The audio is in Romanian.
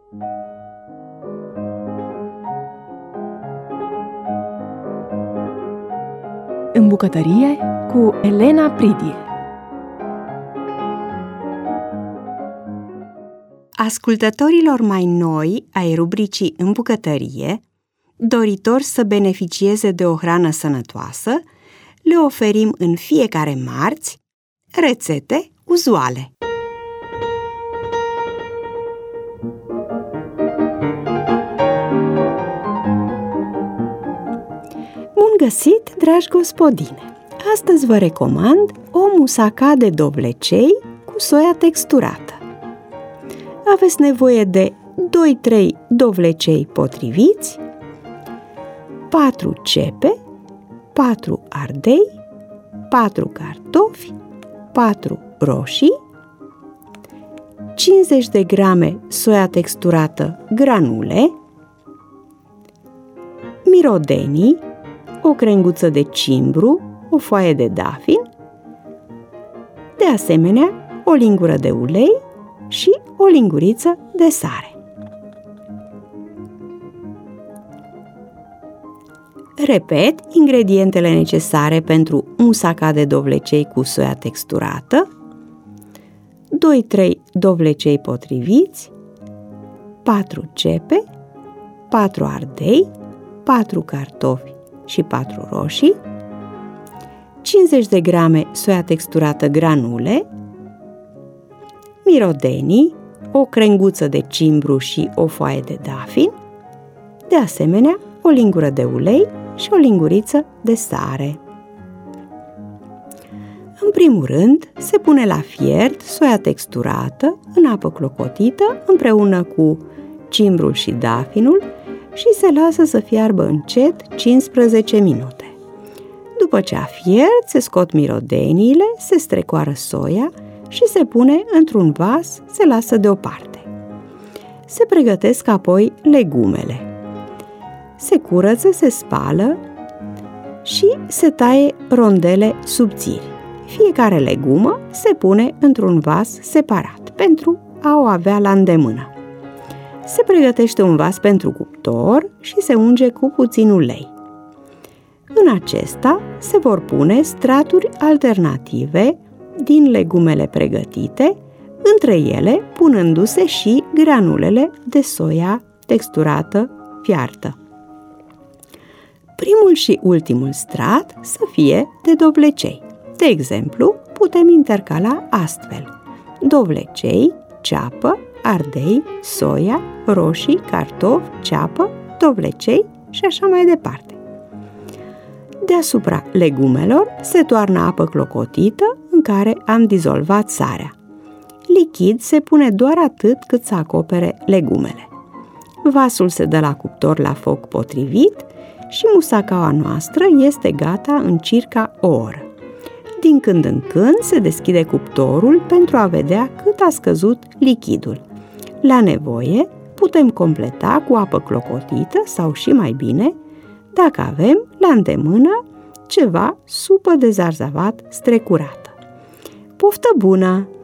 În bucătărie cu Elena Pridie. Ascultătorilor mai noi ai rubricii În bucătărie, doritori să beneficieze de o hrană sănătoasă, le oferim în fiecare marți rețete uzuale. Bun găsit, dragi gospodine! Astăzi vă recomand o musaca de dovlecei cu soia texturată. Aveți nevoie de 2-3 dovlecei potriviți, 4 cepe, 4 ardei, 4 cartofi, 4 roșii, 50 de grame soia texturată granule, mirodenii, o crenguță de cimbru, o foaie de dafin, de asemenea o lingură de ulei și o linguriță de sare. Repet ingredientele necesare pentru musaca de dovlecei cu soia texturată: 2-3 dovlecei potriviți, 4 cepe, 4 ardei, 4 cartofi și 4 roșii, 50 de grame soia texturată granule, mirodenii, o crenguță de cimbru și o foaie de dafin, de asemenea o lingură de ulei și o linguriță de sare. În primul rând, se pune la fiert soia texturată în apă clocotită împreună cu cimbrul și dafinul și se lasă să fiarbă încet 15 minute. După ce a fiert, se scot mirodeniile, se strecoară soia și se pune într-un vas, se lasă deoparte. Se pregătesc apoi legumele. Se curăță, se spală și se taie rondele subțiri. Fiecare legumă se pune într-un vas separat pentru a o avea la îndemână. Se pregătește un vas pentru cuptor și se unge cu puțin ulei. În acesta se vor pune straturi alternative din legumele pregătite, între ele punându-se și granulele de soia texturată fiartă. Primul și ultimul strat să fie de dovlecei. De exemplu, putem intercala astfel: dovlecei, ceapă, ardei, soia, roșii, cartofi, ceapă, dovlecei și așa mai departe. Deasupra legumelor se toarnă apă clocotită în care am dizolvat sarea. Lichid se pune doar atât cât să acopere legumele. Vasul se dă la cuptor la foc potrivit și musacaua noastră este gata în circa o oră. Din când în când se deschide cuptorul pentru a vedea cât a scăzut lichidul. La nevoie, putem completa cu apă clocotită sau, și mai bine, dacă avem la îndemână ceva supă de zarzavat strecurată. Poftă bună!